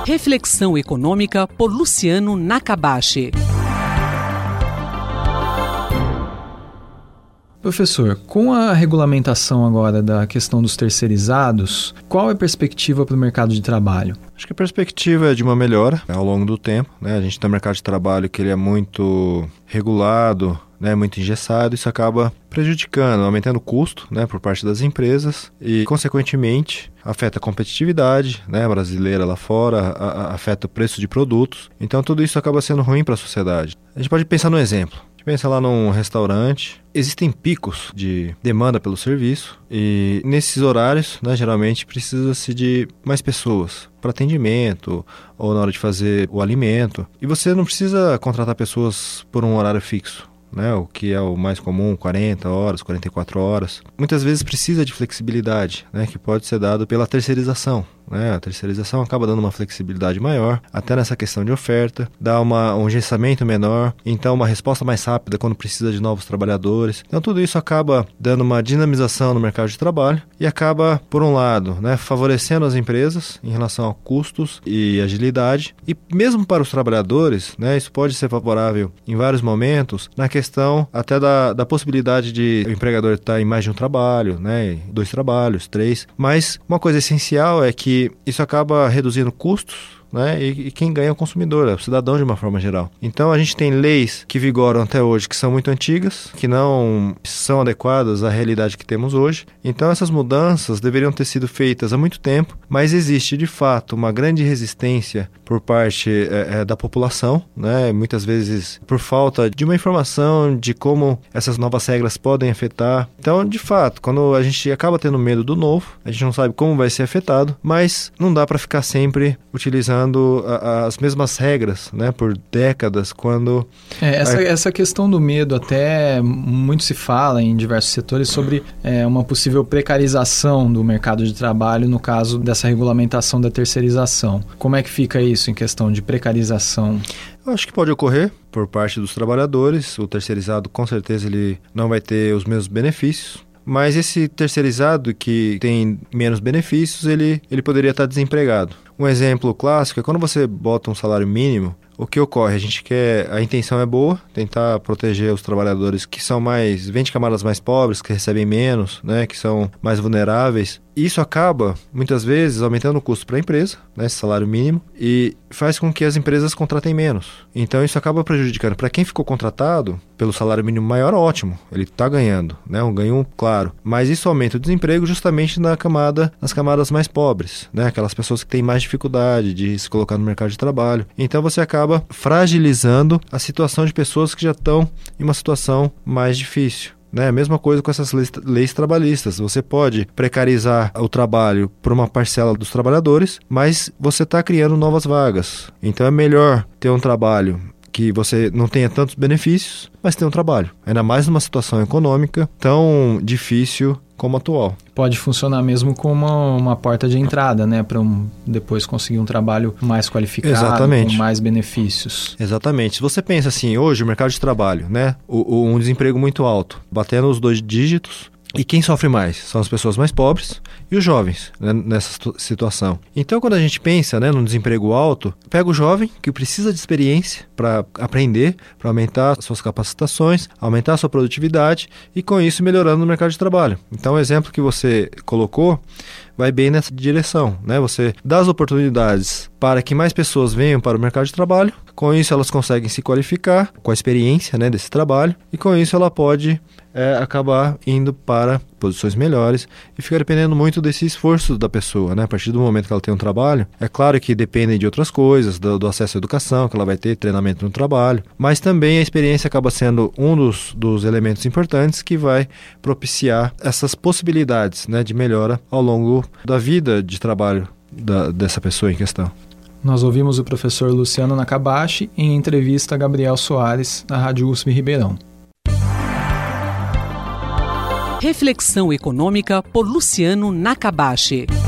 Reflexão econômica por Luciano Nakabashi. Professor, com a regulamentação agora da questão dos terceirizados, qual é a perspectiva para o mercado de trabalho? Acho que a perspectiva é de uma melhora ao longo do tempo, né? A gente tem um mercado de trabalho que ele é muito regulado, né? Muito engessado, isso acaba prejudicando, aumentando o custo, né? Por parte das empresas e, consequentemente, afeta a competitividade, né? Brasileira lá fora, afeta o preço de produtos. Então, tudo isso acaba sendo ruim para a sociedade. A gente pode pensar num exemplo. Pensa lá num restaurante, existem picos de demanda pelo serviço e nesses horários, né, geralmente precisa-se de mais pessoas para atendimento ou na hora de fazer o alimento. E você não precisa contratar pessoas por um horário fixo, né, o que é o mais comum, 40 horas, 44 horas. Muitas vezes precisa de flexibilidade, né, que pode ser dado pela terceirização. A terceirização acaba dando uma flexibilidade maior, até nessa questão de oferta, dá um engessamento menor, então uma resposta mais rápida quando precisa de novos trabalhadores. Então tudo isso acaba dando uma dinamização no mercado de trabalho e acaba, por um lado, né, favorecendo as empresas em relação a custos e agilidade, e mesmo para os trabalhadores, né, isso pode ser favorável em vários momentos, na questão até da possibilidade de o empregador estar em mais de um trabalho, né, 2 trabalhos, 3, mas uma coisa essencial é que isso acaba reduzindo custos, né? E quem ganha é o consumidor, é o cidadão de uma forma geral. Então a gente tem leis que vigoram até hoje que são muito antigas, que não são adequadas à realidade que temos hoje. Então essas mudanças deveriam ter sido feitas há muito tempo, mas existe de fato uma grande resistência por parte da população, né? Muitas vezes por falta de uma informação de como essas novas regras podem afetar. Então, de fato, quando a gente acaba tendo medo do novo, a gente não sabe como vai ser afetado, mas não dá para ficar sempre utilizando as mesmas regras, né, por décadas, quando... Essa questão do medo, até muito se fala em diversos setores sobre uma possível precarização do mercado de trabalho no caso dessa regulamentação da terceirização. Como é que fica isso em questão de precarização? Eu acho que pode ocorrer por parte dos trabalhadores. O terceirizado, com certeza, ele não vai ter os mesmos benefícios. Mas esse terceirizado que tem menos benefícios, ele poderia estar desempregado. Um exemplo clássico é quando você bota um salário mínimo, o que ocorre? A intenção é boa, tentar proteger os trabalhadores que vêm de camadas mais pobres, que recebem menos, né, que são mais vulneráveis. E isso acaba, muitas vezes, aumentando o custo para a empresa, né, esse salário mínimo, e faz com que as empresas contratem menos. Então isso acaba prejudicando. Para quem ficou contratado, pelo salário mínimo maior, ótimo, ele está ganhando, né, um ganho claro. Mas isso aumenta o desemprego justamente nas camadas mais pobres, né, aquelas pessoas que têm mais dificuldade de se colocar no mercado de trabalho. Então você acaba fragilizando a situação de pessoas que já estão em uma situação mais difícil. A mesma coisa com essas leis trabalhistas. Você pode precarizar o trabalho por uma parcela dos trabalhadores, mas você está criando novas vagas. Então é melhor ter um trabalho que você não tenha tantos benefícios, mas ter um trabalho. Ainda mais numa situação econômica tão difícil como a atual. Pode funcionar mesmo como uma porta de entrada, né, para depois conseguir um trabalho mais qualificado, exatamente, com mais benefícios. Exatamente. Se você pensa assim, hoje o mercado de trabalho, né, um desemprego muito alto, batendo os 2 dígitos, e quem sofre mais? São as pessoas mais pobres e os jovens, né, nessa situação. Então, quando a gente pensa, né, num desemprego alto, pega o jovem que precisa de experiência para aprender, para aumentar suas capacitações, aumentar sua produtividade e, com isso, melhorando no mercado de trabalho. Então, o exemplo que você colocou vai bem nessa direção, né? Você dá as oportunidades para que mais pessoas venham para o mercado de trabalho, com isso elas conseguem se qualificar com a experiência, né, desse trabalho, e com isso ela pode acabar indo para posições melhores e fica dependendo muito desse esforço da pessoa, né? A partir do momento que ela tem um trabalho, é claro que depende de outras coisas, do acesso à educação, que ela vai ter, treinamento no trabalho, mas também a experiência acaba sendo um dos elementos importantes que vai propiciar essas possibilidades, né, de melhora ao longo da vida de trabalho dessa pessoa em questão. Nós ouvimos o professor Luciano Nakabashi em entrevista a Gabriel Soares, na Rádio USP Ribeirão. Reflexão econômica por Luciano Nakabashi.